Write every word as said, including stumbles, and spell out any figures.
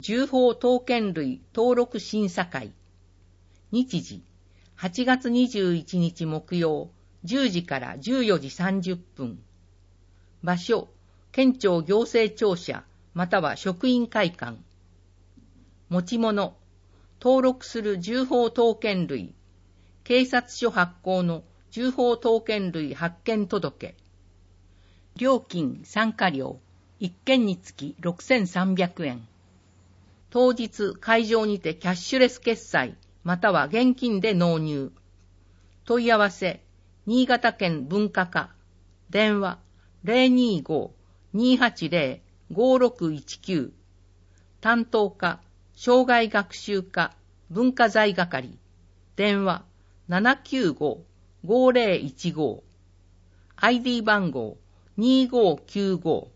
銃砲刀剣類登録審査会。日時、はちがつにじゅういちにち木曜、じゅうじからじゅうよじさんじゅっぷん。場所、県庁行政庁舎、または職員会館。持ち物、登録する銃砲刀剣類、警察署発行の銃砲刀剣類発見届。料金参加料、いっけんにつきろくせんさんびゃくえん。当日会場にてキャッシュレス決済、または現金で納入。問い合わせ、新潟県文化課。電話、ゼロにごーにーはちゼロごーろくいちきゅう。担当課、障害学習課、文化財係。電話、ななきゅうごーごーゼロいちごー。アイディー 番号、にーごーきゅうごー。